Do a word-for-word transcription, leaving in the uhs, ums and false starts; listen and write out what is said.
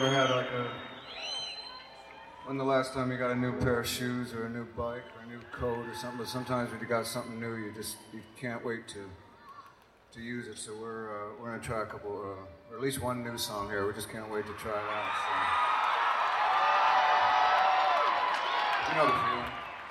ever had like a, when the last time you got a new pair of shoes or a new bike or a new coat or something, but sometimes when you got something new, you just, you can't wait to to use it. So we're, uh, we're gonna try a couple, uh, or at least one new song here. We just can't wait to try it out. So. You know the feeling.